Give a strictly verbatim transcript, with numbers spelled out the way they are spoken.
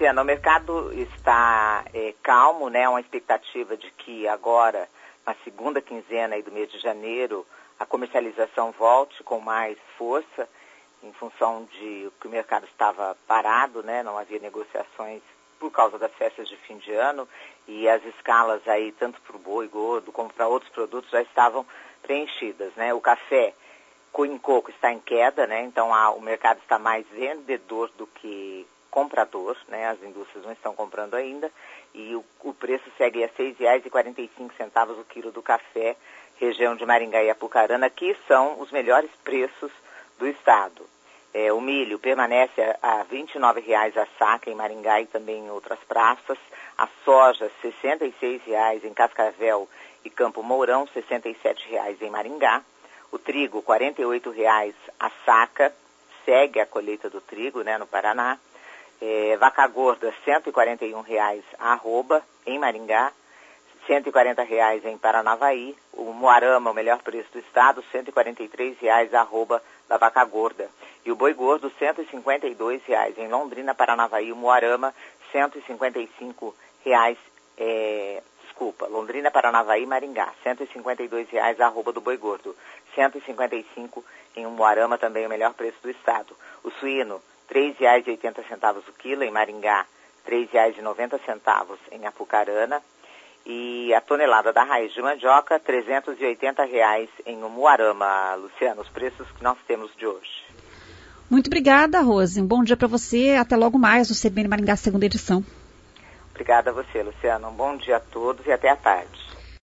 Luciana, o mercado está é, calmo, né? Uma expectativa de que agora, na segunda quinzena aí do mês de janeiro, a comercialização volte com mais força, em função de que o mercado estava parado, né? Não havia negociações por causa das festas de fim de ano, e as escalas aí, tanto para o boi gordo como para outros produtos, já estavam preenchidas, né? O café em coco está em queda, né? Então a, o mercado está mais vendedor do que comprador, né? As indústrias não estão comprando ainda, e o, o preço segue a seis reais e quarenta e cinco centavos o quilo do café, região de Maringá e Apucarana, que são os melhores preços do estado. É, o milho permanece a, a vinte e nove reais a saca em Maringá e também em outras praças. A soja, sessenta e seis reais em Cascavel e Campo Mourão, sessenta e sete reais em Maringá. O trigo, quarenta e oito reais a saca, segue a colheita do trigo, né, no Paraná. É, vaca gorda, cento e quarenta e um reais a arroba em Maringá, cento e quarenta reais em Paranavaí. O Moarama, o melhor preço do estado, cento e quarenta e três reais a arroba da vaca gorda. E o boi gordo, cento e cinquenta e dois reais em Londrina, Paranavaí. O Moarama, cento e cinquenta e cinco reais, é, desculpa, Londrina, Paranavaí e Maringá, cento e cinquenta e dois reais a arroba do boi gordo. cento e cinquenta e cinco em Umuarama, também o melhor preço do estado. O suíno, três reais e oitenta centavos o quilo em Maringá, três reais e noventa centavos em Apucarana. E a tonelada da raiz de mandioca, trezentos e oitenta reais em Umuarama. Luciano, os preços que nós temos de hoje. Muito obrigada, Rose. Um bom dia para você. Até logo mais no C B N Maringá, segunda edição. Obrigada a você, Luciano. Um bom dia a todos e até à tarde.